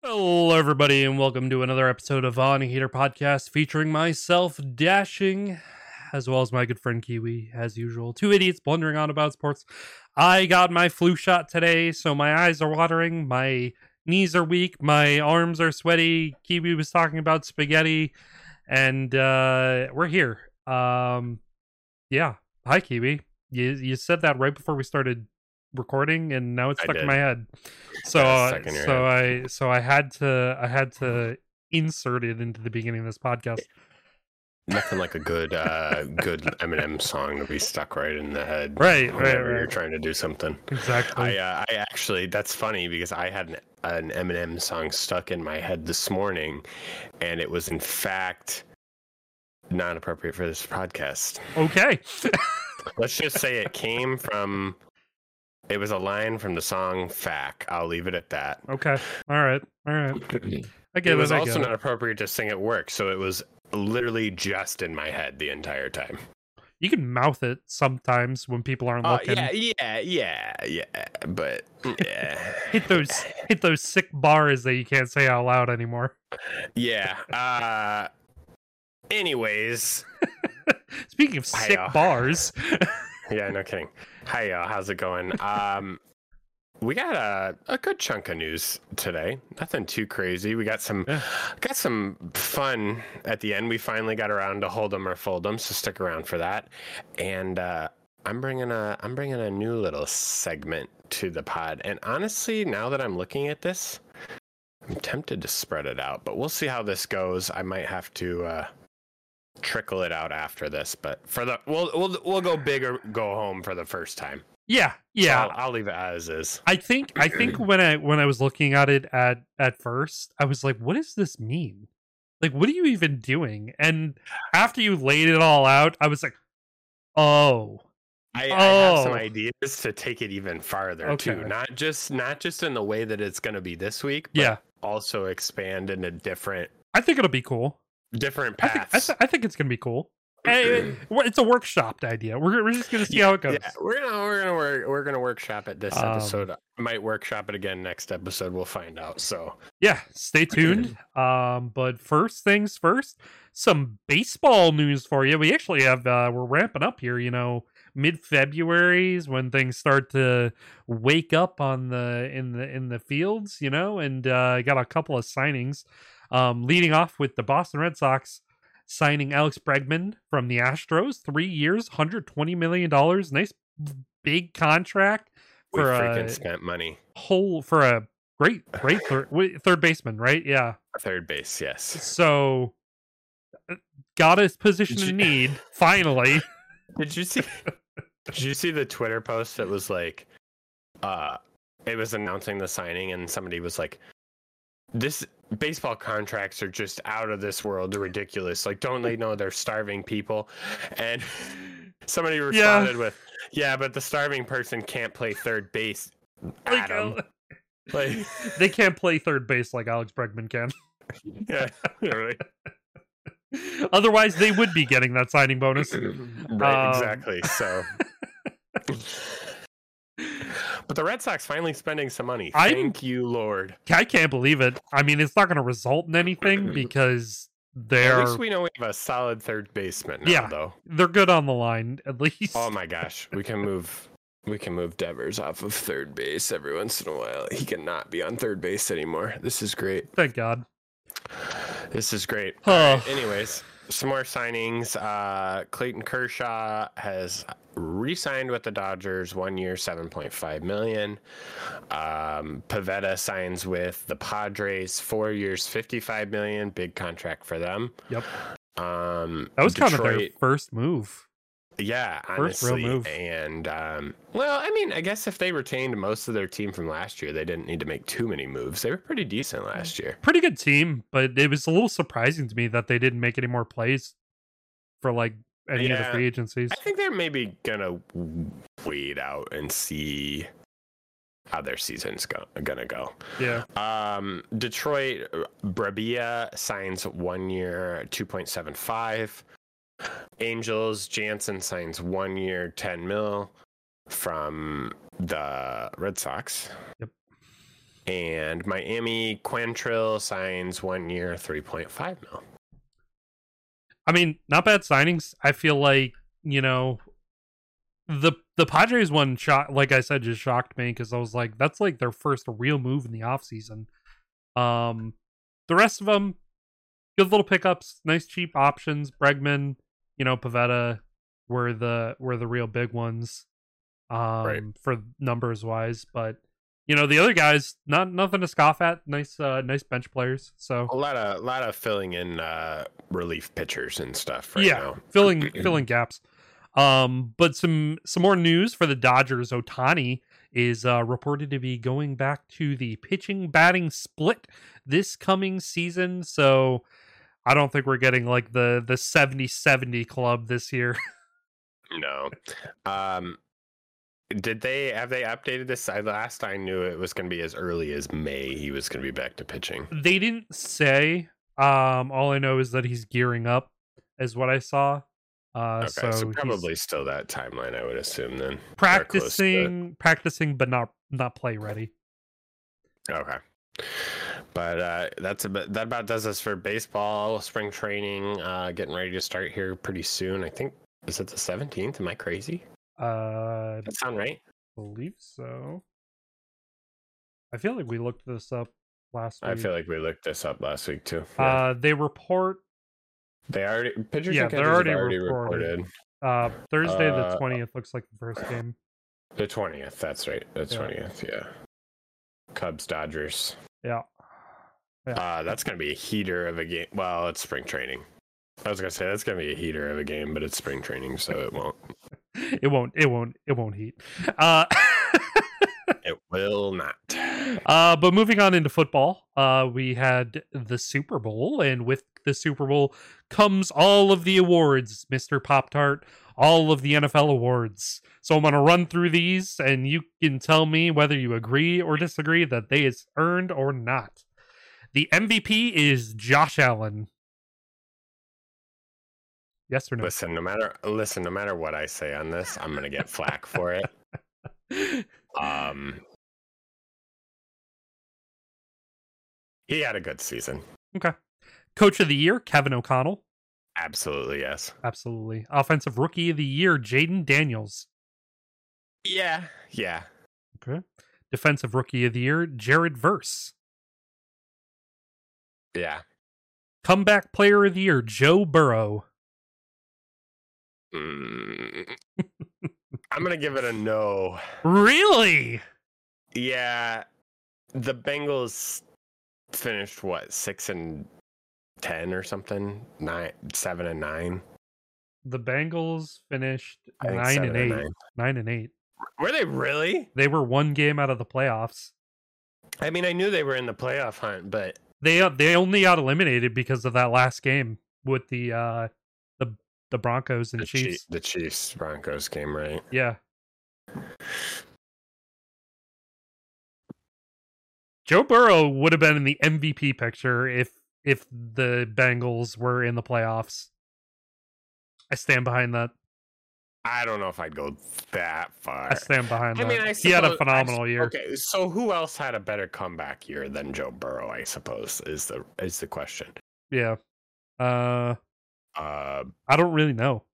Hello, everybody, and welcome to another episode of On a Heater Podcast featuring myself, Dashing, as well as my good friend Kiwi, as usual. Two idiots blundering on about sports. I got my flu shot today, so my eyes are watering, my knees are weak, my arms are sweaty. Kiwi was talking about spaghetti, and we're here. Yeah. Hi, Kiwi. You said that right before we started recording, and now it's stuck in my head. So I had to insert it into the beginning of this podcast. Nothing like a good Eminem song to be stuck right in the head. Right. You're trying to do something. Exactly. I actually, that's funny because I had an Eminem song stuck in my head this morning, and it was in fact not appropriate for this podcast. Okay. Let's just say it was a line from the song "Fack." I'll leave it at that. Okay. All right. It was also not appropriate to sing at work, so it was literally just in my head the entire time. You can mouth it sometimes when people aren't looking. Yeah. But yeah. hit those sick bars that you can't say out loud anymore. Yeah. Anyways. Speaking of sick bars. Yeah, no kidding. Hi, y'all. How's it going? We got a good chunk of news today. Nothing too crazy. We got some fun at the end. We finally got around to hold 'em or fold 'em, so stick around for that. And I'm bringing a new little segment to the pod. And honestly, now that I'm looking at this, I'm tempted to spread it out, but we'll see how this goes. I might have to trickle it out after this, but we'll go big or go home for the first time. Yeah. So I'll leave it as is. I think when I was looking at it at first, I was like, what does this mean? Like, what are you even doing? And after you laid it all out, I was like, oh. I have some ideas to take it even farther too. Not just in the way that it's going to be this week, but also expand into different. I think it'll be cool. Different paths. I think it's going to be cool. It's a workshopped idea. We're just gonna see how it goes. Yeah, we're gonna workshop it this episode. Might workshop it again next episode. We'll find out. So yeah, stay tuned. But first things first, some baseball news for you. We actually have we're ramping up here. Mid-February is when things start to wake up in the fields. And got a couple of signings. Leading off with the Boston Red Sox signing Alex Bregman from the Astros, 3 years, $120 million. Nice big contract. We freaking spent money. For a great third baseman, right? Yeah. Third base, yes. So got his position in need, finally. Did you see the Twitter post that was like it was announcing the signing and somebody was like, this baseball contracts are just out of this world, ridiculous. Like, don't they know they're starving people? And somebody responded with, yeah, but the starving person can't play third base, Adam. Like, they can't play third base like Alex Bregman can. Yeah, right. Otherwise, they would be getting that signing bonus. Right, exactly. So... But the Red Sox finally spending some money. Thank you, Lord. I can't believe it. I mean, it's not going to result in anything because at least we know we have a solid third baseman now, though. They're good on the line, at least. Oh my gosh. We can move Devers off of third base every once in a while. He cannot be on third base anymore. This is great. Thank God. This is great. Right, anyways, some more signings. Clayton Kershaw has re-signed with the Dodgers, 1 year, $7.5 million. Pivetta signs with the Padres, 4 years, $55 million. Big contract for them. Yep. That was kind of their first move. Yeah, honestly. First real move. And well, I mean, I guess if they retained most of their team from last year, they didn't need to make too many moves. They were pretty decent last year. Pretty good team, but it was a little surprising to me that they didn't make any more plays for like any of the free agencies. I think they're maybe gonna wait out and see how their season's gonna go. Yeah. Detroit, Brabia signs 1 year, 2.75. Angels, Jansen signs 1 year, $10 million from the Red Sox. Yep. And Miami Quantrill signs 1 year, $3.5 million. I mean, not bad signings. I feel like, the Padres one like I said, just shocked me because I was like, that's like their first real move in the offseason. The rest of them, good little pickups, nice cheap options. Bregman, Pivetta were the real big ones, for numbers wise. But the other guys, nothing to scoff at. Nice bench players. So a lot of filling in relief pitchers and stuff right now. filling gaps. But some more news for the Dodgers. Ohtani is reported to be going back to the pitching batting split this coming season. So I don't think we're getting like the 70-70 club this year. No. Have they updated this? Last I knew it was going to be as early as May. He was going to be back to pitching. They didn't say. All I know is that he's gearing up, is what I saw. Okay, so probably still that timeline, I would assume. Then practicing, but not play ready. Okay, but that about does us for baseball. Spring training getting ready to start here pretty soon. I think, is it the 17th? Am I crazy? That sound right? I believe so. I feel like we looked this up last week. I feel like we looked this up last week too. Yeah. They report. They already pitchers. Yeah, and they're already reported. Thursday the 20th looks like the first game. The 20th. That's right. The 20th. Yeah. Cubs Dodgers. Yeah. That's gonna be a heater of a game. Well, it's spring training. I was gonna say that's gonna be a heater of a game, but it's spring training, so it won't. It won't heat. It will not. But moving on into football, we had the Super Bowl, and with the Super Bowl comes all of the awards, Mr. Pop-Tart, all of the NFL awards. So I'm going to run through these, and you can tell me whether you agree or disagree that they is earned or not. The MVP is Josh Allen. Yes or no? Listen, no matter what I say on this, I'm going to get flack for it. He had a good season. Okay. Coach of the Year, Kevin O'Connell. Absolutely, yes. Absolutely. Offensive Rookie of the Year, Jaden Daniels. Yeah. Okay. Defensive Rookie of the Year, Jared Verse. Yeah. Comeback Player of the Year, Joe Burrow. I'm going to give it a no. Really? Yeah. The Bengals finished 6-10 or something, 7-9. The Bengals finished 9-8. 9-8. Were they really? They were one game out of the playoffs. I mean, I knew they were in the playoff hunt, but they only got eliminated because of that last game with the Broncos and Chiefs. The Chiefs Broncos game, right? Yeah. Joe Burrow would have been in the MVP picture if the Bengals were in the playoffs. I stand behind that. I don't know if I'd go that far. I stand behind that. I mean, he had a phenomenal year. Okay, so who else had a better comeback year than Joe Burrow, I suppose, is the question. Yeah. I don't really know.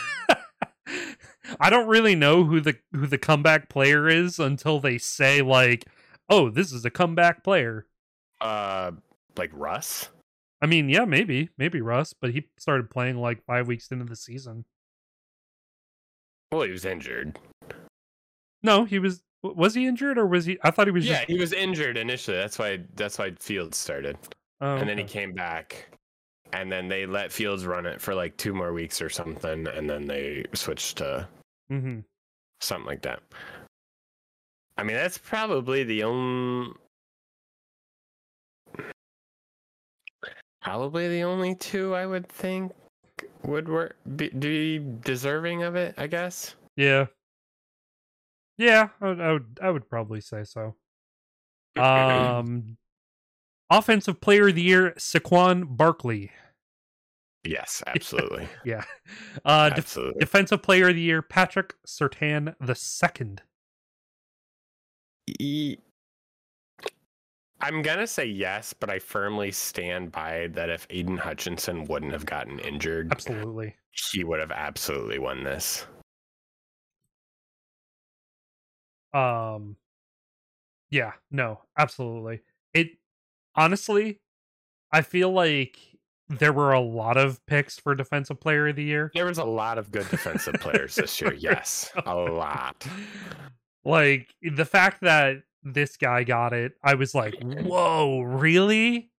I don't really know who the comeback player is until they say, like, oh, this is a comeback player. Like Russ? I mean, yeah, maybe Russ, but he started playing like 5 weeks into the season. Well, he was injured. No, was he injured or was he? I thought he was. Yeah, he was injured initially. That's why Fields started. Oh, and then he came back, and then they let Fields run it for like 2 more weeks or something, and then they switched to something like that. I mean, that's probably the only two I would think would be deserving of it, I guess. Yeah, I would probably say so. Offensive Player of the Year, Saquon Barkley. Yes, absolutely. Yeah. Absolutely. Defensive Player of the Year, Patrick Surtain II. I'm gonna say yes, but I firmly stand by that. If Aiden Hutchinson wouldn't have gotten injured, Absolutely. he would have absolutely won this. Yeah, no, absolutely. It honestly, I feel like there were a lot of picks for defensive player of the year. There was a lot of good defensive players this year. Yes, a lot. Like the fact that this guy got it, I was like, "Whoa, really?"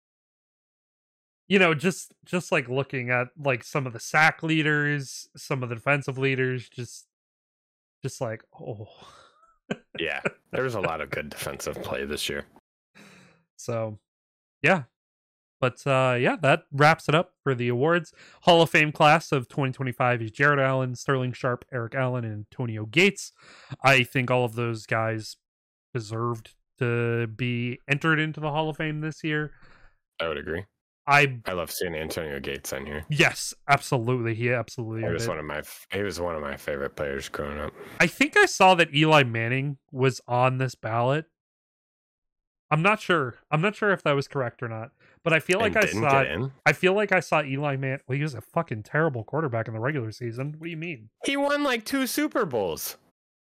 Just like looking at like some of the sack leaders, some of the defensive leaders, just like, oh. Yeah, there was a lot of good defensive play this year. So, yeah. But yeah, that wraps it up for the awards. Hall of Fame class of 2025 is Jared Allen, Sterling Sharp, Eric Allen, and Antonio Gates. I think all of those guys deserved to be entered into the Hall of Fame this year. I would agree. I love seeing Antonio Gates on here. Yes, absolutely. He absolutely he was one of my favorite players growing up. I think I saw that Eli Manning was on this ballot. I'm not sure. I'm not sure if that was correct or not. But I feel like I saw Eli Manning. Well, he was a fucking terrible quarterback in the regular season. What do you mean? He won like 2 Super Bowls.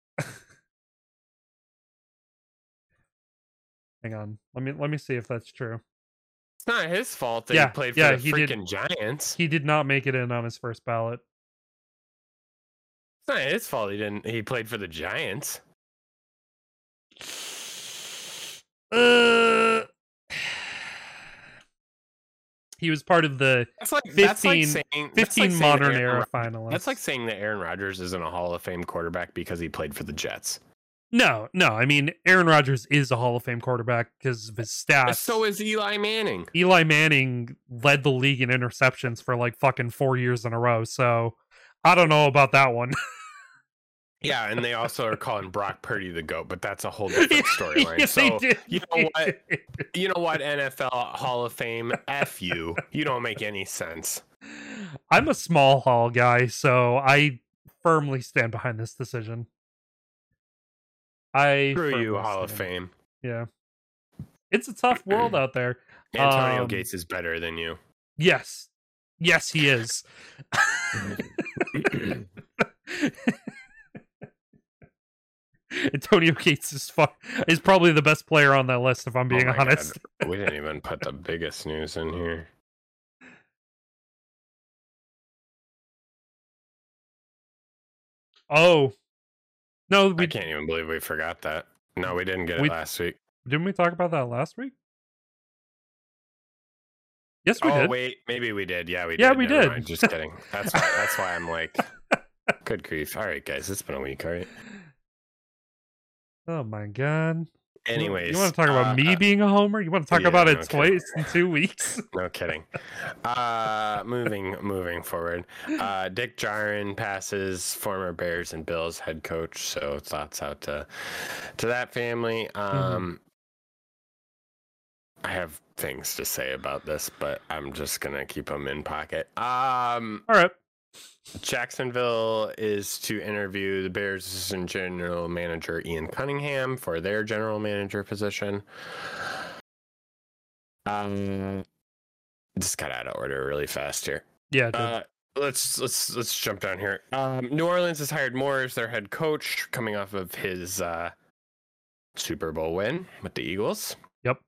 Hang on. Let me see if that's true. It's not his fault that he played for the freaking Giants. He did not make it in on his first ballot. It's not his fault he played for the Giants. He was part of the 15 modern era finalists. That's like saying that Aaron Rodgers isn't a Hall of Fame quarterback because he played for the Jets. No. I mean, Aaron Rodgers is a Hall of Fame quarterback because of his stats. So is Eli Manning. Eli Manning led the league in interceptions for like fucking 4 years in a row. So I don't know about that one. Yeah, and they also are calling Brock Purdy the GOAT, but that's a whole different storyline. Yes, so you know what? You know what, NFL Hall of Fame? F you. You don't make any sense. I'm a small hall guy, so I firmly stand behind this decision. Screw you, Hall of Fame. Yeah. It's a tough world out there. Antonio Gates is better than you. Yes. Yes, he is. Antonio Gates is probably the best player on that list, if I'm being honest. We didn't even put the biggest news in here. Oh. No, I can't even believe we forgot that. No, we didn't get it last week. Didn't we talk about that last week? Yes, we did. Oh, wait. Maybe we did. Yeah, we did. Yeah, we did. Mind. Just kidding. That's why I'm like, good grief. All right, guys. It's been a week, all right? Oh, my God. Anyways. You want to talk about me being a homer? You want to talk about it twice in 2 weeks? No kidding. Moving forward. Dick Jaren passes former Bears and Bills head coach. So thoughts out to that family. I have things to say about this, but I'm just going to keep them in pocket. All right. Jacksonville is to interview the Bears assistant general manager Ian Cunningham for their general manager position. Just got out of order really fast here. Yeah. Let's jump down here. New Orleans has hired Moore as their head coach, coming off of his Super Bowl win with the Eagles. Yep.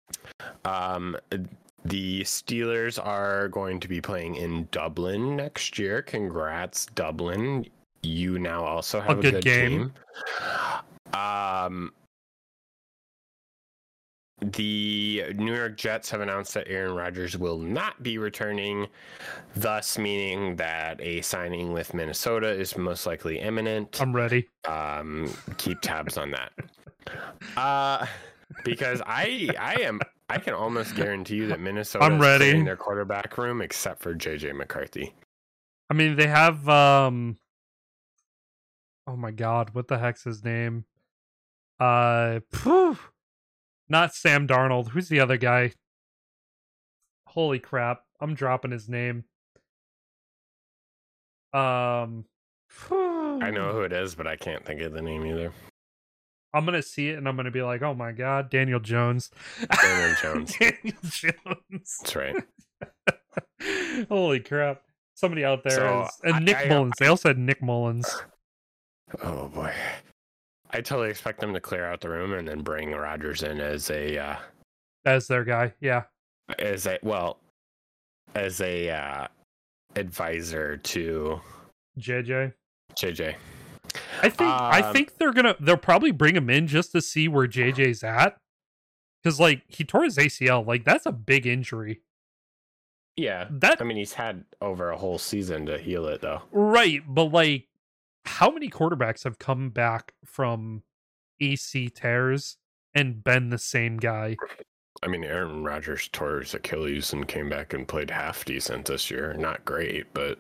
The Steelers are going to be playing in Dublin next year. Congrats, Dublin. You now also have a good game. The New York Jets have announced that Aaron Rodgers will not be returning, thus meaning that a signing with Minnesota is most likely imminent. I'm ready. Keep tabs on that. Because I can almost guarantee you that Minnesota is in their quarterback room except for JJ McCarthy. I mean, they have oh my God, what the heck's his name? Not Sam Darnold. Who's the other guy? Holy crap, I'm dropping his name. I know who it is, but I can't think of the name either. I'm gonna see it and I'm gonna be like, oh my god, Daniel Jones. Daniel Jones. Daniel Jones. That's right. Holy crap. Somebody out there So, is and Nick Mullins. They also had Nick Mullins. Oh boy. I totally expect them to clear out the room and then bring Rodgers in as their guy, yeah. As a advisor to JJ. I think they'll probably bring him in just to see where JJ's at. Because like he tore his ACL. Like that's a big injury. Yeah. I mean he's had over a whole season to heal it though. Right, but like how many quarterbacks have come back from AC tears and been the same guy? I mean, Aaron Rodgers tore his Achilles and came back and played half decent this year. Not great, but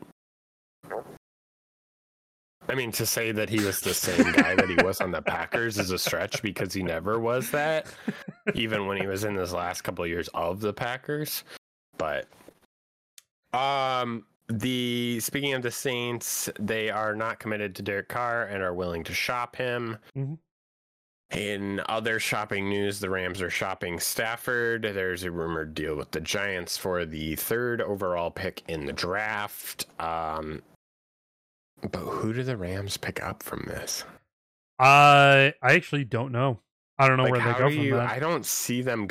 I mean, to say that he was the same guy that he was on the Packers is a stretch because he never was that, even when he was in his last couple of years of the Packers. But speaking of the Saints, they are not committed to Derek Carr and are willing to shop him. Mm-hmm. In other shopping news, the Rams are shopping Stafford. There's a rumored deal with the Giants for the 3rd overall pick in the draft. But who do the Rams pick up from this? I actually don't know. I don't know where they go from that. I don't see them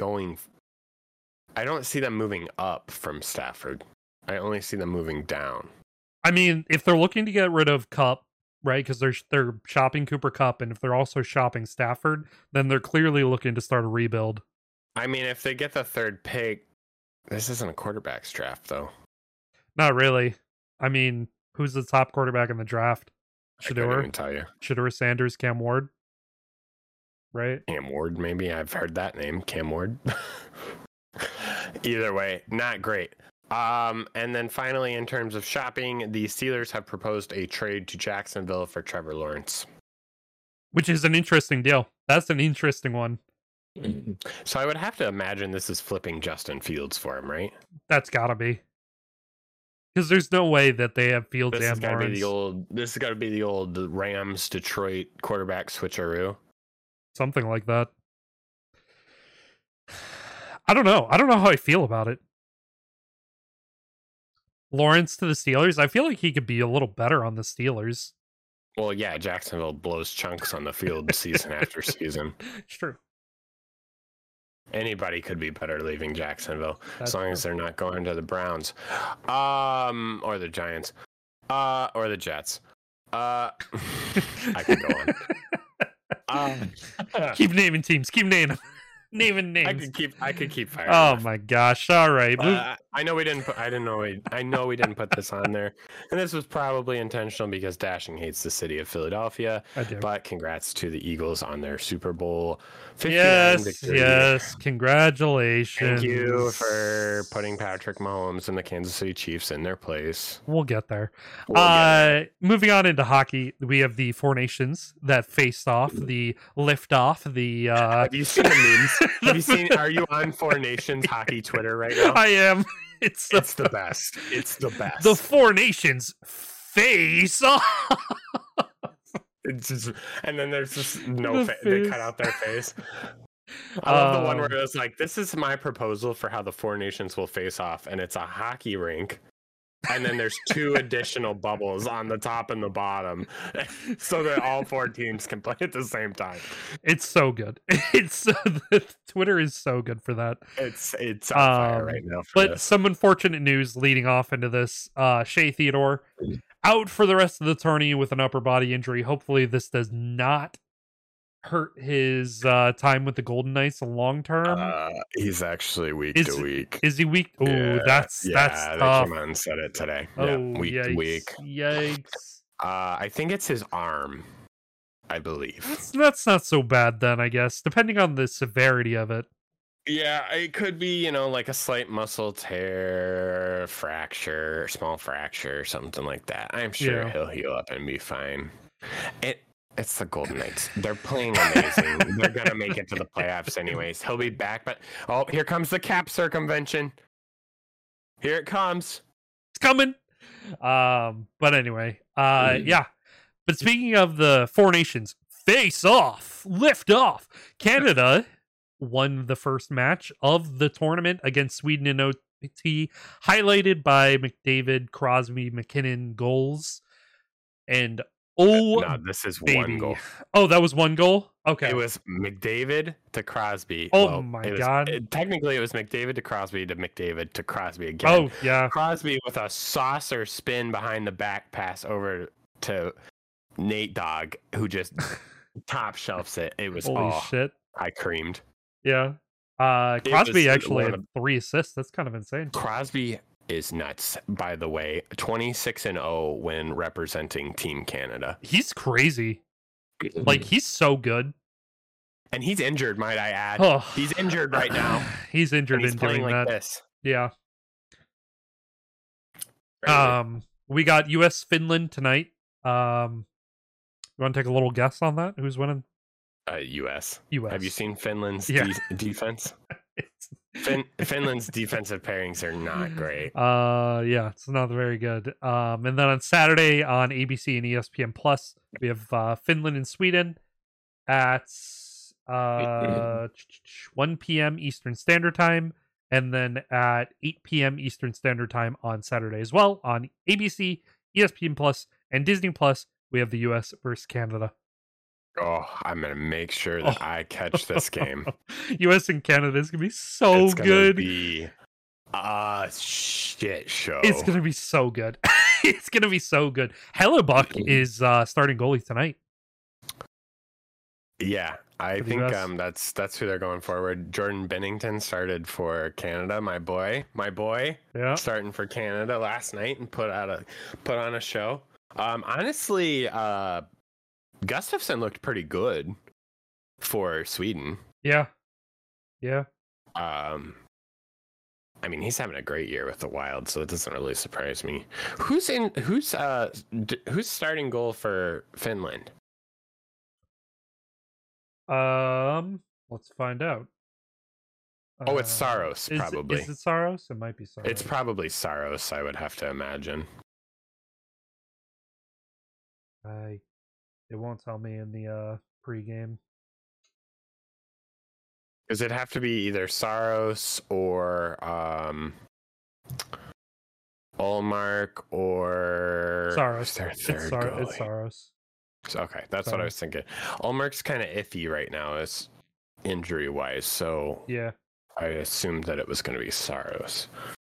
moving up from Stafford. I only see them moving down. I mean, if they're looking to get rid of Kupp, right, because they're shopping Cooper Kupp, and if they're also shopping Stafford, then they're clearly looking to start a rebuild. I mean, if they get the 3rd pick, this isn't a quarterback's draft, though. Not really. I mean, who's the top quarterback in the draft? Shedeur? I couldn't even tell you. Shedeur Sanders, Cam Ward, right? Cam Ward, maybe. I've heard that name, Cam Ward. Either way, not great. And then finally, in terms of shopping, the Steelers have proposed a trade to Jacksonville for Trevor Lawrence. Which is an interesting deal. That's an interesting one. So I would have to imagine this is flipping Justin Fields for him, right? That's gotta be. Because there's no way that they have Fields and Lawrence. This has got to be the old Rams Detroit quarterback switcheroo. Something like that. I don't know. I don't know how I feel about it. Lawrence to the Steelers. I feel like he could be a little better on the Steelers. Well, yeah, Jacksonville blows chunks on the field season after season. It's true. Anybody could be better leaving Jacksonville as long as they're not going to the Browns, or the Giants, or the Jets. I could go on. Keep naming teams. Keep naming names. I could keep firing. Oh my gosh! All right. I know we didn't put. I know we didn't put this on there, and this was probably intentional because Dashing hates the city of Philadelphia. I do. But congrats to the Eagles on their Super Bowl 59 victory. Yes, congratulations. Thank you for putting Patrick Mahomes and the Kansas City Chiefs in their place. We'll get there. Moving on into hockey, we have the Four Nations that faced off, the lift-off, the... Have you seen the memes? Are you on Four Nations hockey Twitter right now? I am. It's the best. It's the best. The Four Nations face off. It's just, and then there's just they cut out their face. I love the one where it was like, this is my proposal for how the Four Nations will face off, and it's a hockey rink. And then there's 2 additional bubbles on the top and the bottom so that all 4 teams can play at the same time. It's so good. Twitter is so good for that. It's on fire right now. But some unfortunate news leading off into this. Shea Theodore out for the rest of the tourney with an upper body injury. Hopefully this does not hurt his time with the Golden Knights long term. He's actually week to week. Is he weak? Oh, yeah, that's tough. They came out and said it today. Week to week. Yikes. I think it's his arm, I believe. That's not so bad then, I guess, depending on the severity of it. Yeah, it could be, like a slight muscle tear, fracture, small fracture, something like that. I'm sure he'll heal up and be fine. It's the Golden Knights. They're playing amazing. They're going to make it to the playoffs anyways. He'll be back, but here comes the cap circumvention. Here it comes. It's coming. But anyway, yeah. But speaking of the Four Nations Face off, lift off. Canada won the first match of the tournament against Sweden in OT, highlighted by McDavid, Crosby, McKinnon goals. And No, this is baby. one goal. Oh, that was one goal? Okay. It was McDavid to Crosby. Oh, my God. Technically, it was McDavid to Crosby to Crosby again. Oh, yeah. Crosby with a saucer spin behind the back pass over to Nate Dogg, who just top shelves it. It was holy shit. I creamed. Yeah. Crosby actually had 3 assists. That's kind of insane. Crosby is nuts, by the way. 26-0 when representing Team Canada. He's crazy. Like, he's so good. And he's injured, might I add. Oh. He's injured right now. He's injured he's in playing doing like that. This. Yeah. Crazy. We got US Finland tonight. You want to take a little guess on that? Who's winning? US. US. Have you seen Finland's defense? Finland's defensive pairings are not great. Yeah, it's not very good. And then on Saturday on ABC and ESPN Plus, we have Finland and Sweden at 1 p.m. Eastern Standard Time, and then at 8 p.m. Eastern Standard Time on Saturday as well on ABC, ESPN Plus, and Disney Plus. We have the US versus Canada. Oh, I'm gonna make sure that I catch this game. US and Canada is gonna be so it's good. Gonna be a shit show. It's gonna be so good. It's gonna be so good. Hellebuck is starting goalie tonight. Yeah, I think that's who they're going forward. Jordan Bennington started for Canada. My boy, yeah, starting for Canada last night and put on a show. Honestly, Gustafsson looked pretty good for Sweden. Yeah. I mean, he's having a great year with the Wild, so it doesn't really surprise me. Who's starting goal for Finland? Let's find out. Oh, it's Saros, probably. Is it Saros? It might be Saros. It's probably Saros, I would have to imagine. It won't tell me in the pregame. Does it have to be either Saros or Ullmark or Saros? It's Saros. Okay, that's what I was thinking. Ullmark's kind of iffy right now, as injury wise. So yeah, I assumed that it was going to be Saros.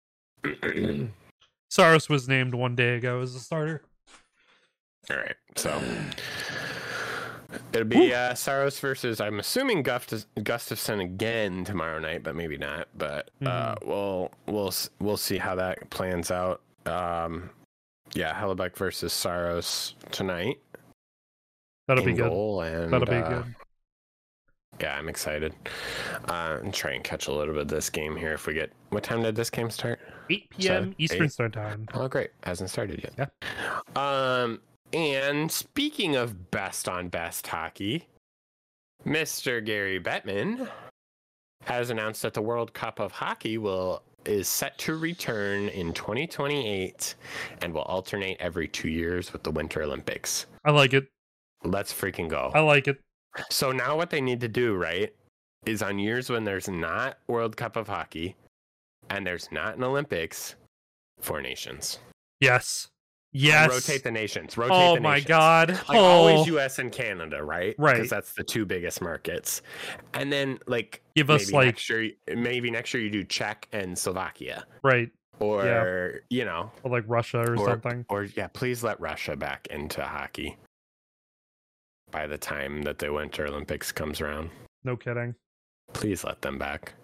Saros was named 1 day ago as a starter. All right, so it'll be Saros versus, I'm assuming, Gustafsson again tomorrow night, but maybe not. But we'll see how that plans out. Yeah, Hellebuck versus Saros tonight. That'll be good. That'll be good. Yeah, I'm excited. And try and catch a little bit of this game here if we get. What time did this game start? 8 p.m. Eastern Standard Time. Oh, great! Hasn't started yet. Yeah. And speaking of best on best hockey, Mr. Gary Bettman has announced that the World Cup of Hockey is set to return in 2028 and will alternate every 2 years with the Winter Olympics. I like it. Let's freaking go. I like it. So now what they need to do, right, is on years when there's not World Cup of Hockey and there's not an Olympics, 4 nations. Yes. And rotate the nations. Oh my God. Like always US and Canada, right? Right. Because that's the 2 biggest markets. And then give us maybe next year you do Czech and Slovakia. Right. Or or like Russia or something. Or please let Russia back into hockey by the time that the Winter Olympics comes around. No kidding. Please let them back.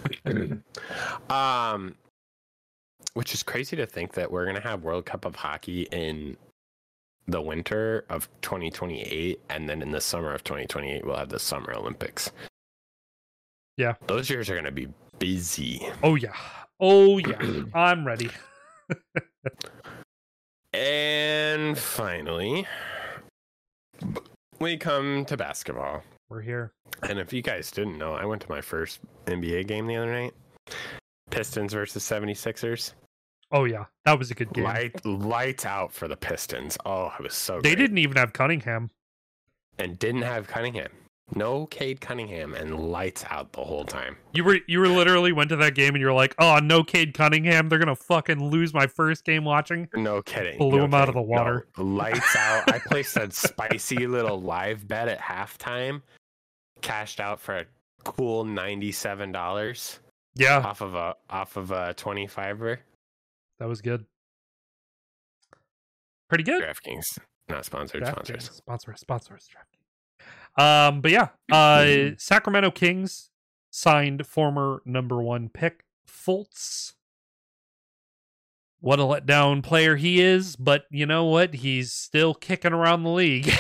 Which is crazy to think that we're going to have World Cup of Hockey in the winter of 2028, and then in the summer of 2028, we'll have the Summer Olympics. Yeah. Those years are going to be busy. Oh, yeah. I'm ready. And finally, we come to basketball. We're here. And if you guys didn't know, I went to my first NBA game the other night. Pistons versus 76ers. Oh, yeah. That was a good game. Lights out for the Pistons. Oh, it was so They great. didn't even have Cunningham. and didn't have Cunningham. No Cade Cunningham, and lights out the whole time. You were literally went to that game and you're like, oh, no Cade Cunningham. They're gonna fucking lose my first game watching. No kidding. Blew him out of the water. No, lights out. I placed a spicy little live bet at halftime. Cashed out for a cool $97. Yeah, off of a 25er. that was good. Pretty good. DraftKings, not sponsored. Sponsors. Sponsors. But yeah, Sacramento Kings signed former number 1 pick Fultz. What a letdown player he is, but you know what? He's still kicking around the league.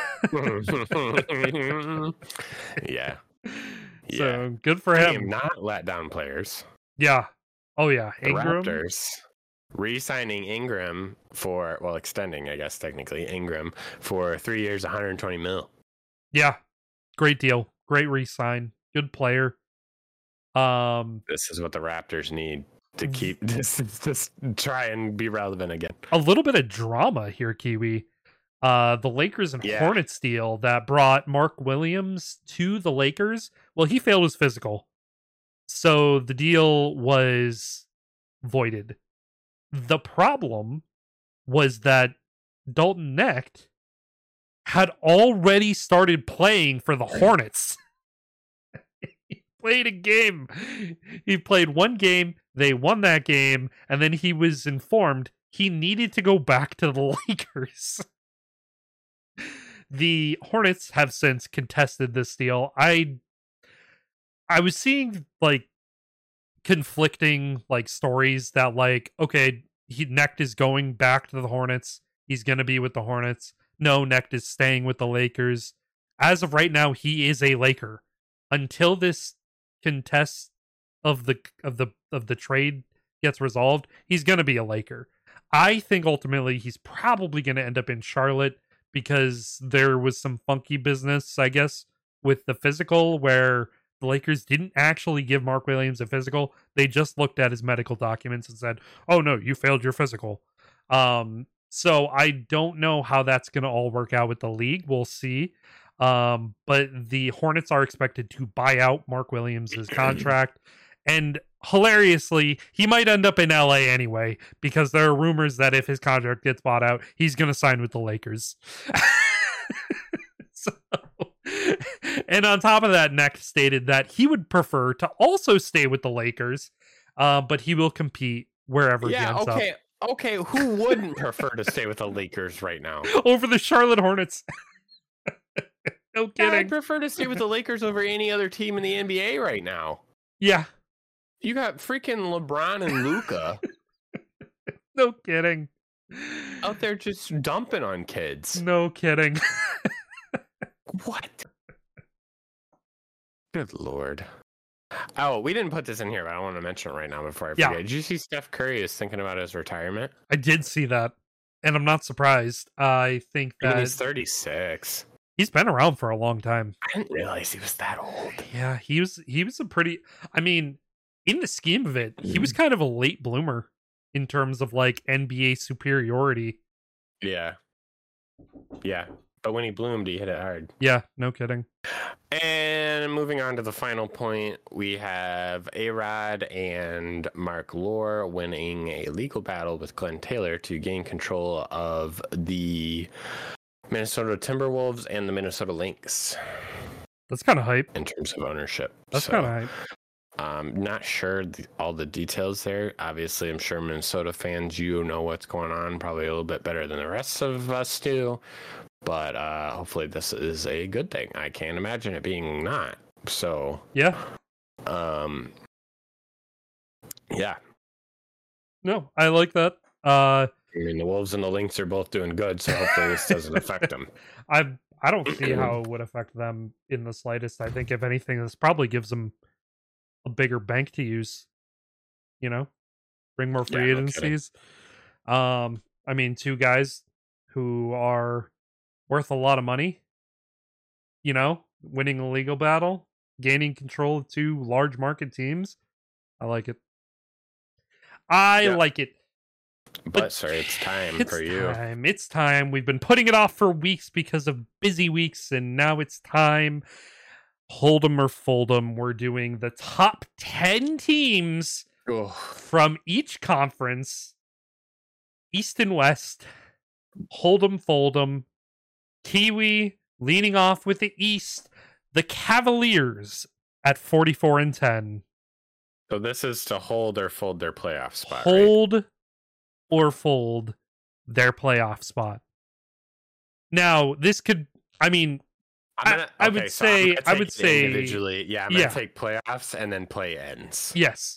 Yeah. So good for I him. am not letdown players. Yeah. Oh yeah. The Ingram. Raptors re-signing Ingram for, well, extending, I guess technically, Ingram for 3 years, 120 mil. Yeah. Great deal. Great re-sign. Good player. This is what the Raptors need to keep just try and be relevant again. A little bit of drama here, Kiwi. The Lakers and Hornets deal that brought Mark Williams to the Lakers. Well, he failed his physical, so the deal was voided. The problem was that Dalton Knecht had already started playing for the Hornets. He played a game. He played one game. They won that game, and then he was informed he needed to go back to the Lakers. The Hornets have since contested this deal. I was seeing like conflicting like stories that like, okay, Knecht is going back to the Hornets. He's going to be with the Hornets. No, Knecht is staying with the Lakers. As of right now, he is a Laker. Until this contest of the trade gets resolved, he's going to be a Laker. I think ultimately he's probably going to end up in Charlotte because there was some funky business, I guess, with the physical where the Lakers didn't actually give Mark Williams a physical. They just looked at his medical documents and said, oh no, you failed your physical. So I don't know how that's going to all work out with the league. We'll see. But the Hornets are expected to buy out Mark Williams' contract. And hilariously, he might end up in LA anyway, because there are rumors that if his contract gets bought out, he's going to sign with the Lakers. So, and on top of that, Knecht stated that he would prefer to also stay with the Lakers, but he will compete wherever he ends up. Okay, who wouldn't prefer to stay with the Lakers right now? Over the Charlotte Hornets. No kidding. Yeah, I'd prefer to stay with the Lakers over any other team in the NBA right now. Yeah. You got freaking LeBron and Luka. No kidding. Out there just dumping on kids. No kidding. What? Good Lord. Oh, we didn't put this in here, but I want to mention it right now before I forget. Yeah. Did you see Steph Curry is thinking about his retirement? I did see that, and I'm not surprised. I think that he's 36. He's been around for a long time. I didn't realize he was that old. Yeah, he was a pretty... I mean, in the scheme of it, he was kind of a late bloomer in terms of, like, NBA superiority. Yeah. Yeah. But when he bloomed, he hit it hard. Yeah, no kidding. And moving on to the final point, we have A-Rod and Mark Lore winning a legal battle with Glenn Taylor to gain control of the Minnesota Timberwolves and the Minnesota Lynx. That's kind of hype. In terms of ownership. That's kind of hype. Not sure all the details there. Obviously, I'm sure Minnesota fans, you know what's going on probably a little bit better than the rest of us do. But hopefully this is a good thing. I can't imagine it being not. So yeah. Yeah. No, I like that. I mean, the Wolves and the Lynx are both doing good, so hopefully this doesn't affect them. I don't see how it would affect them in the slightest. I think if anything, this probably gives them a bigger bank to use. You know, bring more free agencies. I mean, two guys who are worth a lot of money, you know, winning a legal battle, gaining control of two large market teams. I like it. I like it. But sir, it's time for you. It's time. We've been putting it off for weeks because of busy weeks, and now it's time. Hold 'em or fold 'em. We're doing the top 10 teams from each conference, East and West. Hold 'em, fold 'em. Kiwi leading off with the East. The Cavaliers at 44-10. So this is to hold or fold their playoff spot. Hold or fold their playoff spot. Now, this could, I mean, I would say individually. Yeah, I'm gonna take playoffs and then play ends. Yes.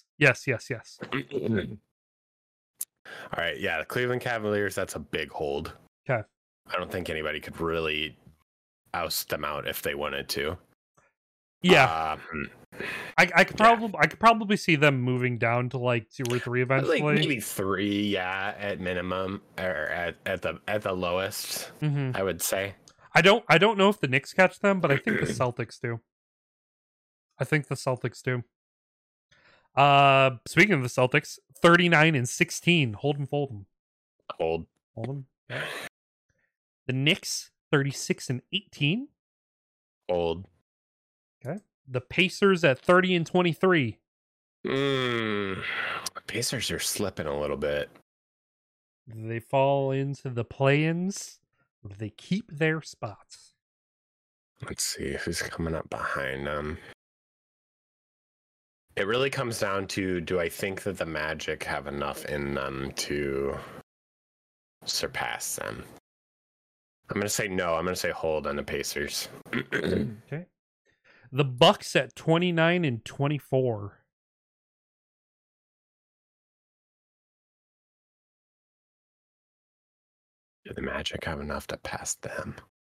All right, yeah, the Cleveland Cavaliers, that's a big hold. Okay. I don't think anybody could really oust them out if they wanted to. Yeah. I could probably see them moving down to like 2 or 3 eventually. Like maybe 3, yeah, at minimum, or at the lowest, I would say. I don't know if the Knicks catch them, but I think the Celtics do. Speaking of the Celtics, 39-16. Hold 'em, fold 'em. Hold 'em. Yeah. The Knicks, 36-18. Hold. Okay. The Pacers at 30-23. Pacers are slipping a little bit. They fall into the play-ins. They keep their spots. Let's see who's coming up behind them. It really comes down to, do I think that the Magic have enough in them to surpass them? I'm going to say no. I'm going to say hold on the Pacers. Okay. The Bucks at 29-24. Do the Magic have enough to pass them?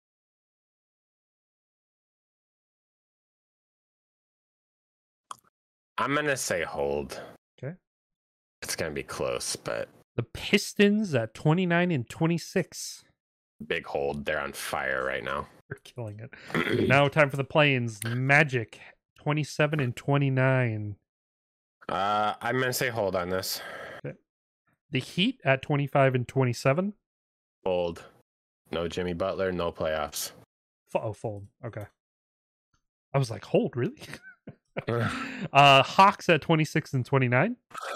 I'm going to say hold. Okay. It's going to be close, but... The Pistons at 29-26. Big hold. They're on fire right now. They're killing it. Now time for the play-ins. Magic, 27-29. I'm going to say hold on this. Okay. The Heat at 25-27. Fold. No Jimmy Butler, no playoffs. Fold. Okay. I was like, hold, really? Hawks at 26-29.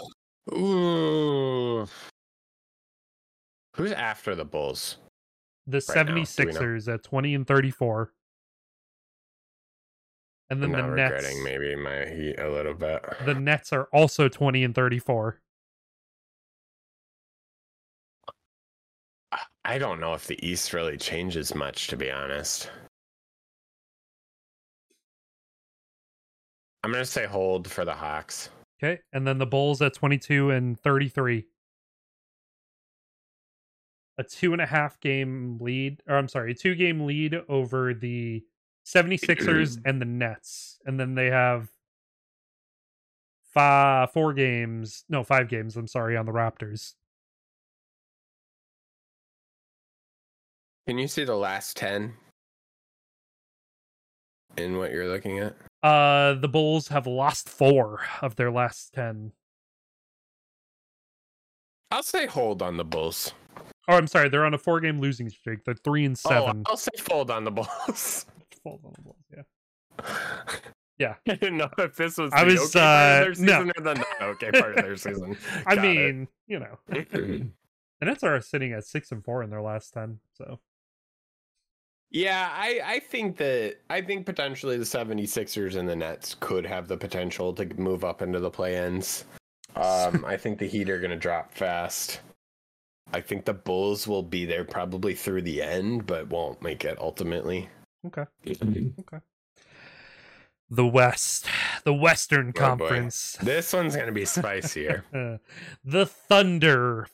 Ooh. Who's after the Bulls? The 76ers at 20-34. And then I'm the Nets. Regretting maybe my Heat a little bit. The Nets are also 20-34. I don't know if the East really changes much, to be honest. I'm going to say hold for the Hawks. Okay, and then the Bulls at 22-33. A 2.5 game lead, or I'm sorry, a 2-game lead over the 76ers and the Nets. And then they have 5 games, on the Raptors. Can you see the last 10 in what you're looking at? The Bulls have lost 4 of their last 10. I'll say hold on the Bulls. Oh, I'm sorry, they're on a 4-game losing streak. They're 3-7. Oh, I'll say fold on the Bulls. Fold on the Bulls, yeah. Yeah. I didn't know if this was part of their season or the not okay part of their season. I mean, you know. The Nets are sitting at 6-4 in their last 10, so. Yeah, I think potentially the 76ers and the Nets could have the potential to move up into the play-ins. I think the Heat are going to drop fast. I think the Bulls will be there probably through the end, but won't make it ultimately. Okay. The West. The Western Conference. Boy. This one's going to be spicier. The Thunder,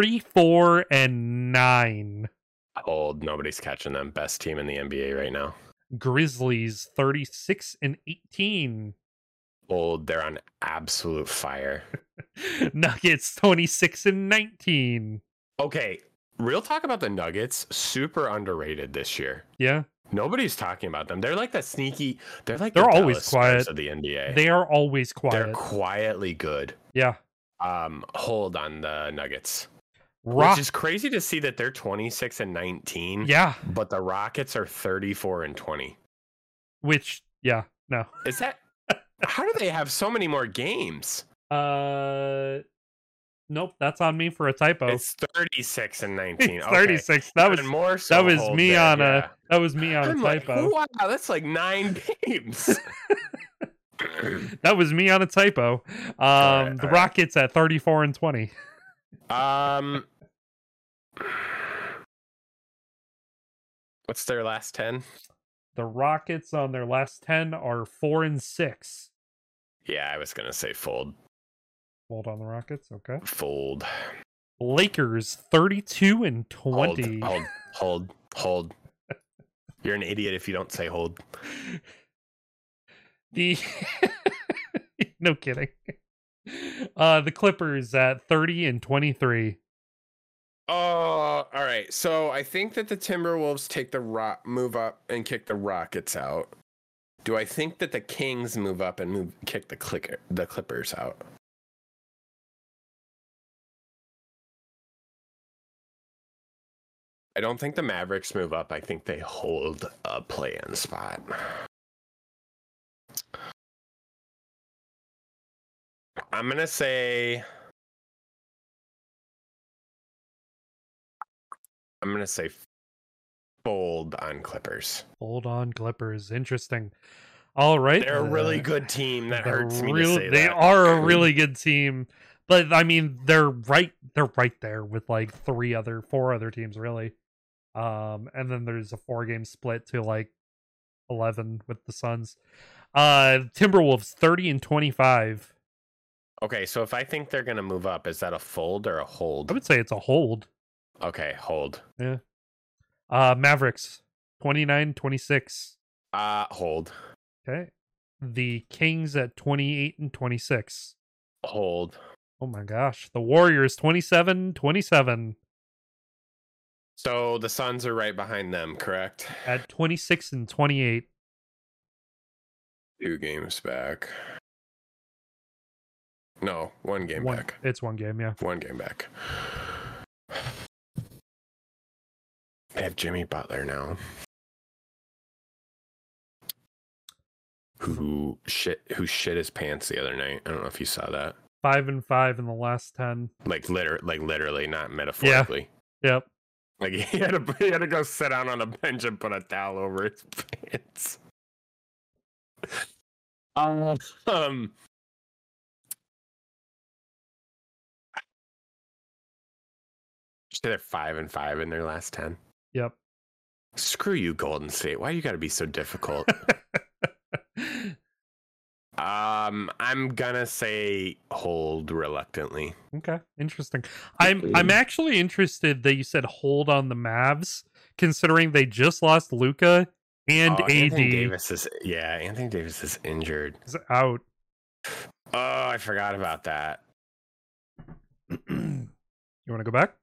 44-9. Hold. Nobody's catching them. Best team in the NBA right now. Grizzlies, 36-18. Hold. They're on absolute fire. Nuggets, 26-19. Okay, real talk about the Nuggets. Super underrated this year. Yeah. Nobody's talking about them. They're like the sneaky. They're always quiet of the NBA. They are always quiet. They're quietly good. Yeah. Hold on the Nuggets. Which is crazy to see that they're 26-19. Yeah. But the Rockets are 34-20. Which, yeah, no. Is that how do they have so many more games? Nope, that's on me for a typo. It's 36-19. It's 36. That was more. So that was me on a typo. Like, wow, that's like 9 games. That was me on a typo. The Rockets at 34-20. What's their last 10? The Rockets on their last 10 are 4-6. Yeah, I was gonna say fold. Fold on the Rockets, okay. Fold. Lakers 32-20. Hold. You're an idiot if you don't say hold. No kidding. The Clippers at 30-23. All right. So I think that the Timberwolves take the move up and kick the Rockets out. Do I think that the Kings move up and kick the Clippers out? I don't think the Mavericks move up. I think they hold a play-in spot. I'm going to say fold on Clippers. Fold on Clippers. Interesting. All right. They're a really good team. That hurts me to say they that. are a really good team. But I mean, they're right there with like 4 other teams really. And then there's a 4-game split to like 11 with the Suns. Timberwolves 30-25. Okay, so if I think they're gonna move up, is that a fold or a hold? I would say it's a hold. Okay, hold. Yeah. Mavericks 29-26. Hold. Okay. The Kings at 28-26. Hold. Oh my gosh. The Warriors 27-27. So the Suns are right behind them, correct? At 26-28. 2 games back. No, 1 game back. It's 1 game, yeah. 1 game back. They have Jimmy Butler now. Who shit his pants the other night. I don't know if you saw that. 5-5 in the last 10. Like literally, not metaphorically. Yeah. Yep. Like he had to go sit down on a bench and put a towel over his pants. They're 5-5 in their last 10. Yep. Screw you, Golden State. Why you got to be so difficult? I'm gonna say hold reluctantly. Okay, interesting. I'm actually interested that you said hold on the Mavs, considering they just lost Luka and AD. Anthony Davis is injured. He's out. Oh, I forgot about that. You want to go back?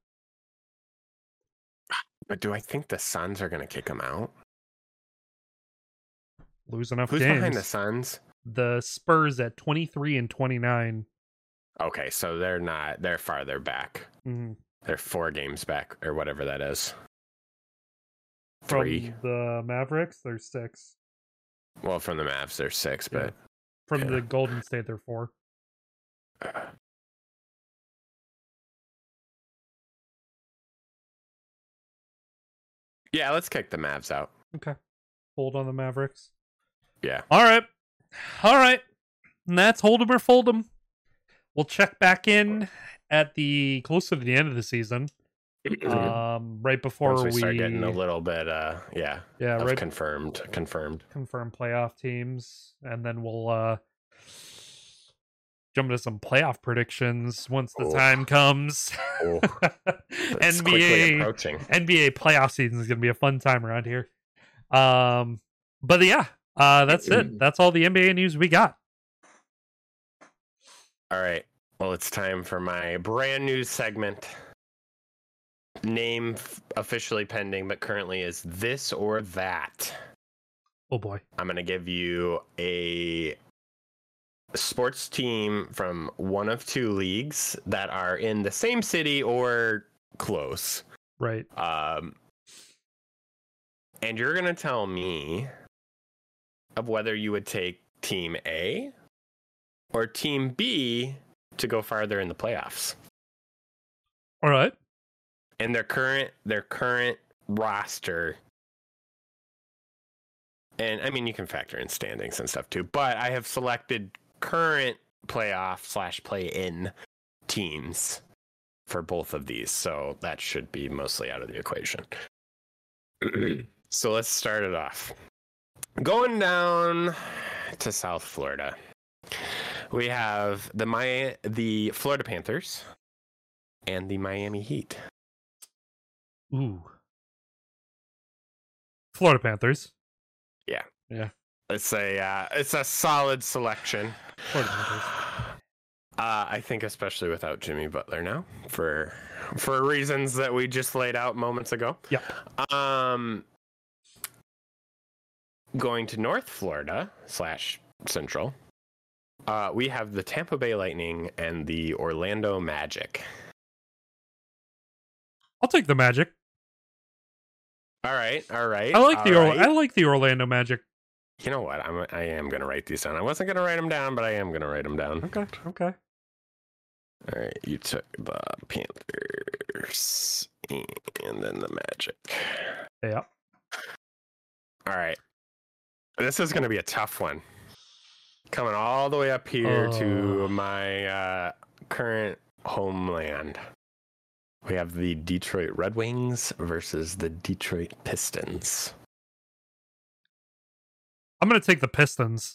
But do I think the Suns are going to kick him out? Lose enough Who's games. behind the Suns? The Spurs at 23-29. Okay, so they're farther back. Mm-hmm. They're 4 games back, or whatever that is. From 3. the Mavericks, they're 6. Well, from the Mavs, they're 6, but... From the Golden State, they're 4. Yeah, let's kick the Mavs out. Okay. Hold on the Mavericks. Yeah. All right. And that's hold 'em or fold 'em. We'll check back in at closer to the end of the season. Right before Once we start getting a little bit right, confirmed playoff teams, and then we'll jump into some playoff predictions once the time comes. NBA playoff season is going to be a fun time around here. But yeah, that's it. That's all the NBA news we got. All right. Well, it's time for my brand new segment. Name officially pending, but currently is This or That. Oh boy. I'm going to give you a sports team from one of 2 leagues that are in the same city or close. Right. And you're going to tell me of whether you would take Team A or Team B to go farther in the playoffs. All right. And their current roster. And I mean, you can factor in standings and stuff too, but I have selected current playoff/play-in teams for both of these. So that should be mostly out of the equation. So let's start it off. Going down to South Florida, we have the Florida Panthers and the Miami Heat. Ooh. Florida Panthers. Yeah. Yeah. It's a solid selection. Florida Panthers. I think especially without Jimmy Butler now for reasons that we just laid out moments ago. Yeah. Going to North Florida /Central, we have the Tampa Bay Lightning and the Orlando Magic. I'll take the Magic. All right. I like the Orlando Magic. You know what? I am gonna write these down. I wasn't gonna write them down, but I am gonna write them down. Okay. All right. You took the Panthers and then the Magic. Yeah. All right. This is gonna be a tough one. Coming all the way up here to my current homeland. We have the Detroit Red Wings versus the Detroit Pistons. I'm going to take the Pistons.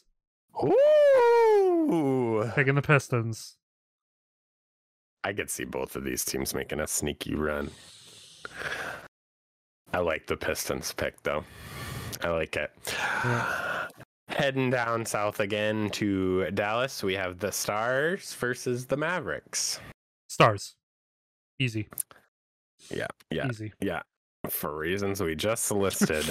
Ooh! Taking the Pistons. I could see both of these teams making a sneaky run. I like the Pistons pick, though. I like it. Yeah. Heading down south again to Dallas, we have the Stars versus the Mavericks. Stars. Easy. Yeah. Easy. Yeah. For reasons we just listed.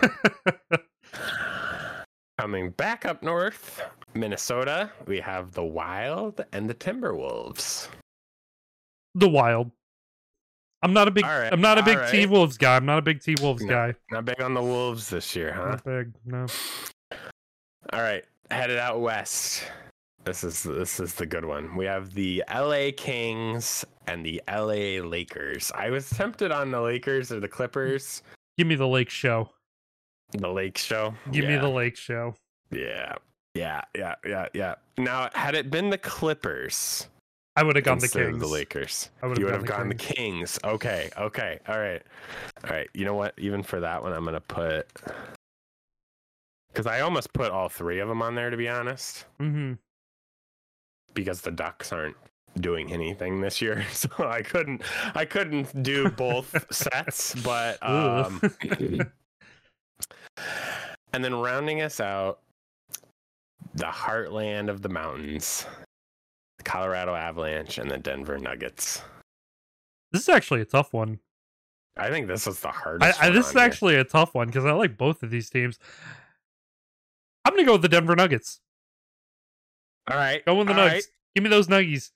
Coming back up north, Minnesota, we have the Wild and the Timberwolves. The Wild. I'm not a big T-Wolves guy. I'm not a big T-Wolves guy. Not big on the Wolves this year, huh? Not big, no. All right, headed out west. This is the good one. We have the LA Kings and the LA Lakers. I was tempted on the Lakers or the Clippers. Give me the Lake Show. The Lake Show? Give me the Lake Show. Yeah. Now, had it been the Clippers, I would have gone the Kings. The Lakers. You would have gone the Kings. Okay. All right. You know what? Even for that one, I'm going to put... Because I almost put all three of them on there, to be honest. Mm-hmm. Because the Ducks aren't doing anything this year, so I couldn't do both sets. But and then rounding us out, the heartland of the mountains, the Colorado Avalanche and the Denver Nuggets. This is actually a tough one. I think this is the hardest. This is actually a tough one because I like both of these teams. I'm gonna go with the Denver Nuggets. All right, go with the Nuggets. Right. Give me those Nuggies.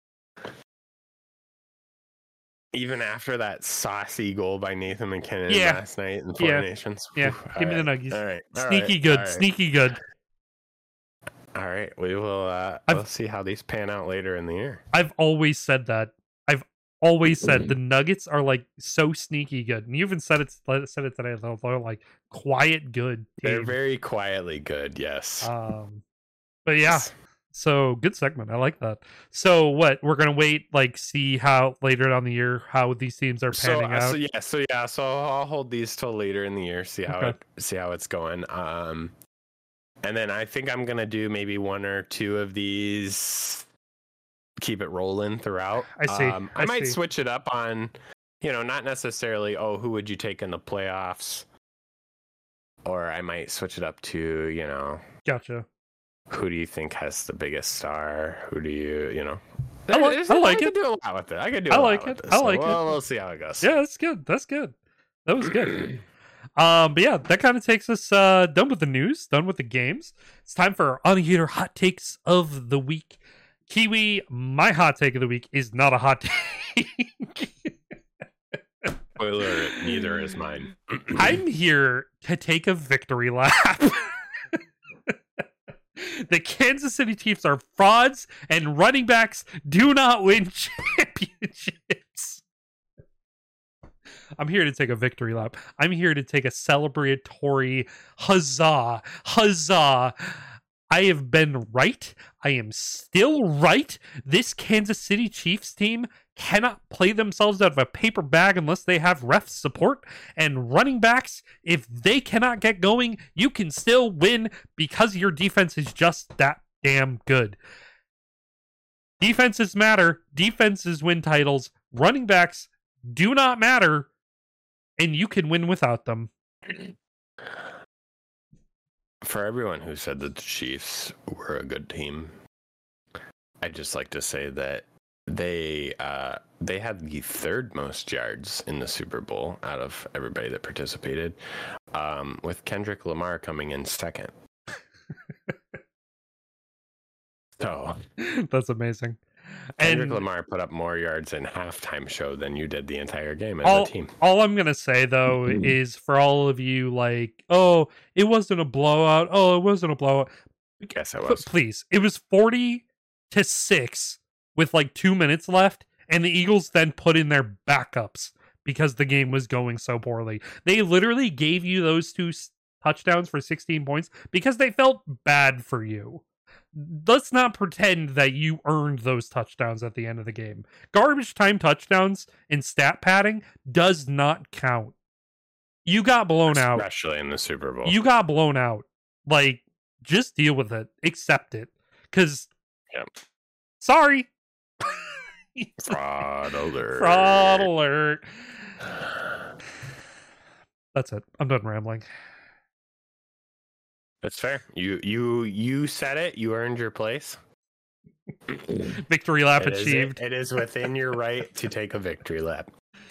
Even after that saucy goal by Nathan McKinnon last night in Four Nations. Yeah, give me the Nuggies. All right. Sneaky good. Sneaky good. All right, we will we'll see how these pan out later in the year. I've always said that. I've always said the Nuggets are like so sneaky good. And you even said it today. They're like quiet good team. They're very quietly good, yes. But yeah. So good segment. I like that. So what? We're gonna wait, see how later down the year how these teams are panning out. So I'll hold these till later in the year. See how it's going. And then I think I'm gonna do maybe one or two of these. Keep it rolling throughout. I see. I might switch it up on, not necessarily. Oh, who would you take in the playoffs? Or I might switch it up to, Gotcha. Who do you think has the biggest star? Who do you, I like it. I could do a lot with it. I like it. We'll see how it goes. Yeah, that's good. That was good. But yeah, that kind of takes us done with the news, done with the games. It's time for On a Heater hot takes of the week. Kiwi, my hot take of the week is not a hot take. Spoiler alert, neither is mine. I'm here to take a victory lap. The Kansas City Chiefs are frauds, and running backs do not win championships. I'm here to take a victory lap. I'm here to take a celebratory huzzah. Huzzah. I have been right. I am still right. This Kansas City Chiefs team cannot play themselves out of a paper bag unless they have ref support. And running backs, if they cannot get going, you can still win because your defense is just that damn good. Defenses matter. Defenses win titles. Running backs do not matter. And you can win without them. For everyone who said that the Chiefs were a good team, I'd just like to say that they had the third most yards in the Super Bowl out of everybody that participated, with Kendrick Lamar coming in second. So that's amazing. Kendrick And Lamar put up more yards in halftime show than you did the entire game as a team. All I'm gonna say though is for all of you like, oh, it wasn't a blowout. Oh, it wasn't a blowout. Yes, it was. Please, it was 40-6 with like 2 minutes left, and the Eagles then put in their backups because the game was going so poorly. They literally gave you those two touchdowns for 16 points because they felt bad for you. Let's not pretend that you earned those touchdowns at the end of the game. Garbage time touchdowns and stat padding does not count. You got blown out. Especially in the Super Bowl. You got blown out. Like, just deal with it. Accept it. Because, sorry. Fraud alert. Fraud alert. That's it. I'm done rambling. That's fair. You said it. You earned your place. Victory lap achieved. It is within your right to take a victory lap.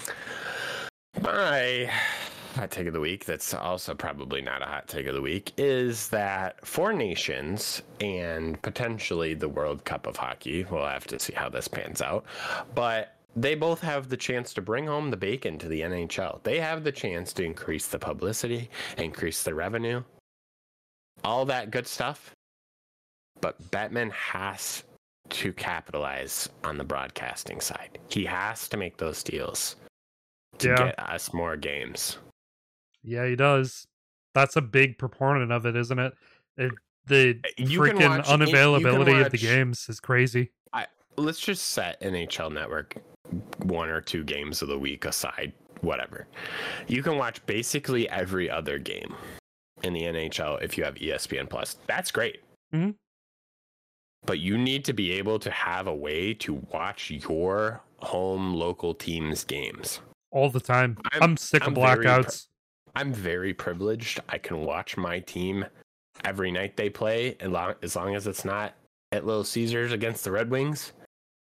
My hot take of the week, that's also probably not a hot take of the week, is that Four Nations and potentially the World Cup of Hockey, we'll have to see how this pans out, but they both have the chance to bring home the bacon to the NHL. They have the chance to increase the publicity, increase the revenue, all that good stuff. But Bettman has to capitalize on the broadcasting side. He has to make those deals to get us more games. Yeah, he does. That's a big proponent of it, isn't it? The freaking unavailability of the games is crazy. Let's just set NHL Network 1 or 2 games of the week aside, whatever. You can watch basically every other game in the NHL if you have ESPN Plus. That's great. Mm-hmm. But you need to be able to have a way to watch your home local team's games all the time. I'm sick of blackouts. I'm very privileged. I can watch my team every night they play, as long as it's not at Little Caesars against the Red Wings.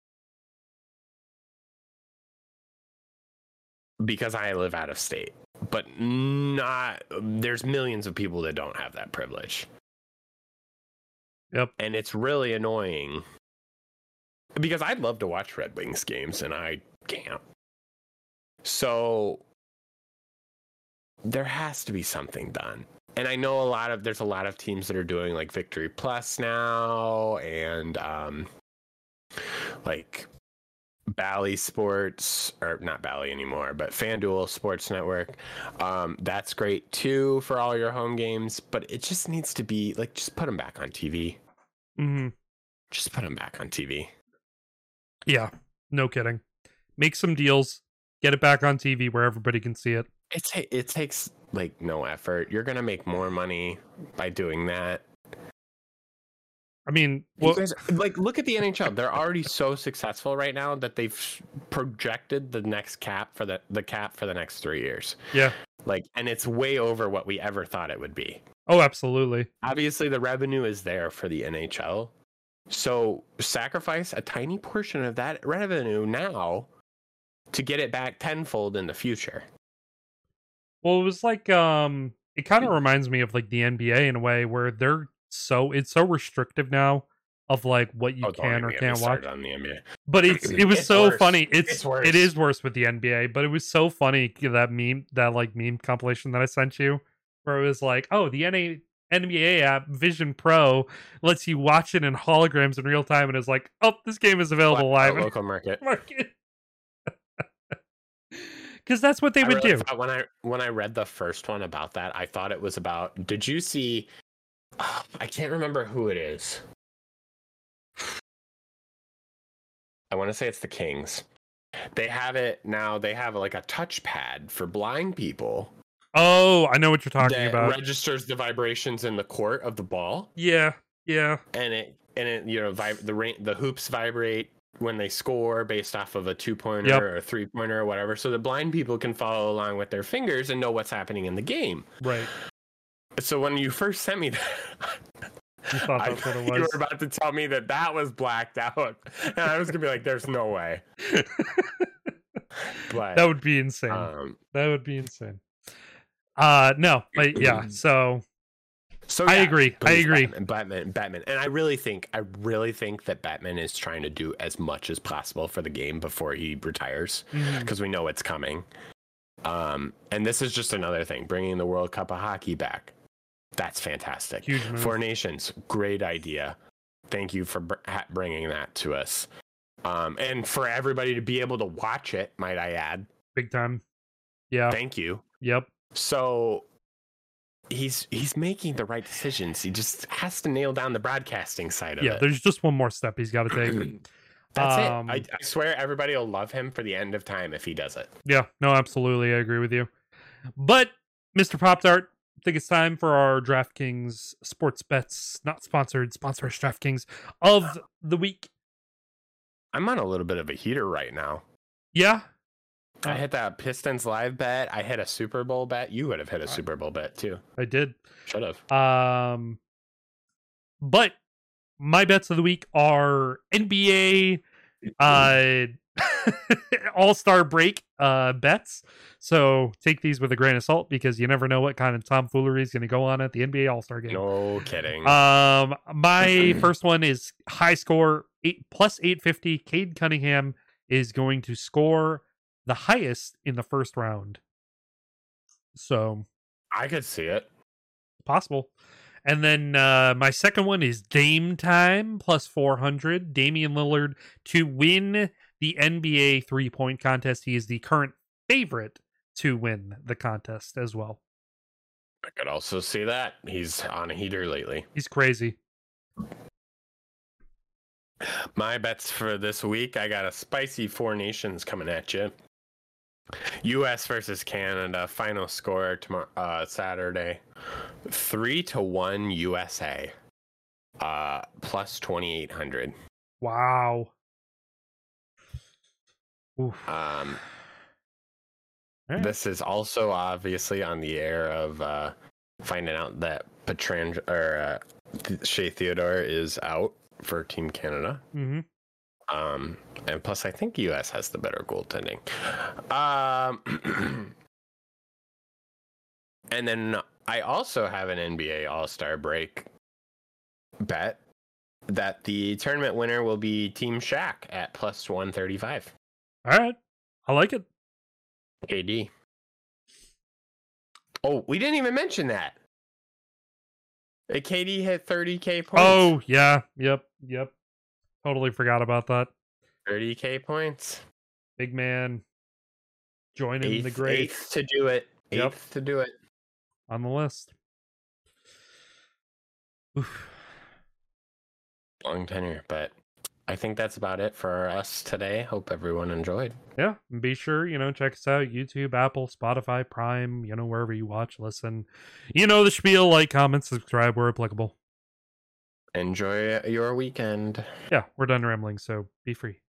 Because I live out of state. But there's millions of people that don't have that privilege. Yep. And it's really annoying. Because I'd love to watch Red Wings games, and I can't. So there has to be something done. And I know there's a lot of teams that are doing like Victory Plus now, and like Bally Sports, or not Bally anymore, but FanDuel Sports Network. That's great too for all your home games, but it just needs to be like, just put them back on TV. Mm-hmm. Just put them back on TV. Yeah, no kidding. Make some deals, get it back on TV where everybody can see it. It takes like no effort. You're gonna make more money by doing that. I mean, like, look at the NHL. They're already so successful right now that they've projected the next cap for the cap for the next 3 years. Yeah. Like, and it's way over what we ever thought it would be. Oh, absolutely. Obviously, the revenue is there for the NHL. So sacrifice a tiny portion of that revenue now to get it back tenfold in the future. Well, it was like, it kind of reminds me of like the NBA in a way where it's so restrictive now of like what you can or can't watch. On the NBA. But it was so worse. funny. It's worse. It is worse with the NBA, but it was so funny that meme compilation that I sent you, where it was like, oh, the NBA app Vision Pro lets you watch it in holograms in real time, and it's like, oh, this game is available live in local market. Because that's what they would do. When I read the first one about that, I thought it was about. Did you see? I can't remember who it is. I want to say it's the Kings. They have it now. They have like a touchpad for blind people. Oh, I know what you're talking about. Registers the vibrations in the court of the ball. Yeah. And it the hoops vibrate when they score based off of a 2-pointer or a 3-pointer or whatever, so the blind people can follow along with their fingers and know what's happening in the game. Right. So when you first sent me that, you thought that's what it was. You were about to tell me that was blacked out, and I was gonna be like, "There's no way." But that would be insane. That would be insane. No, but yeah. So I agree. Batman, and I really think that Batman is trying to do as much as possible for the game before he retires, because we know it's coming. And this is just another thing, bringing the World Cup of Hockey back. That's fantastic. Huge move. Four Nations, great idea. Thank you for bringing that to us. And for everybody to be able to watch it, might I add. Big time. Yeah. Thank you. Yep. So he's making the right decisions. He just has to nail down the broadcasting side of it. Yeah, there's just one more step he's got to take. That's it. I swear everybody will love him for the end of time if he does it. Yeah, no, absolutely. I agree with you. But, Mr. Pop-Tart, I think it's time for our DraftKings sports bets, not sponsored, sponsor DraftKings of the week. I'm on a little bit of a heater right now. Yeah? I hit that Pistons live bet. I hit a Super Bowl bet. You would have hit a Super Bowl bet too. I did. Should have. But my bets of the week are NBA All-Star break bets. So take these with a grain of salt, because you never know what kind of tomfoolery is going to go on at the NBA All-Star game. No kidding. My first one is high score, plus 850. Cade Cunningham is going to score the highest in the first round. So I could see it. Possible. And then my second one is Dame Time, plus 400. Damian Lillard to win the NBA 3-point contest. He is the current favorite to win the contest as well. I could also see that. He's on a heater lately. He's crazy. My bets for this week, I got a spicy Four Nations coming at you. U.S. versus Canada, final score tomorrow, Saturday, 3-1 USA, plus 2,800. Wow. Oof. This is also obviously on the air of finding out that Shea Theodore is out for Team Canada. Mm-hmm. And plus, I think U.S. has the better goaltending. And then I also have an NBA All-Star break bet that the tournament winner will be Team Shaq at plus 135. All right. I like it. KD. Oh, we didn't even mention that. KD hit 30K points. Oh, yeah. Yep. Totally forgot about that. 30K points. Big man joining the great. Eighth to do it. Eighth to do it. On the list. Oof. Long tenure, but I think that's about it for us today. Hope everyone enjoyed. Yeah, and be sure, check us out. YouTube, Apple, Spotify, Prime, wherever you watch, listen. The spiel, like, comment, subscribe where applicable. Enjoy your weekend. Yeah, we're done rambling, so be free.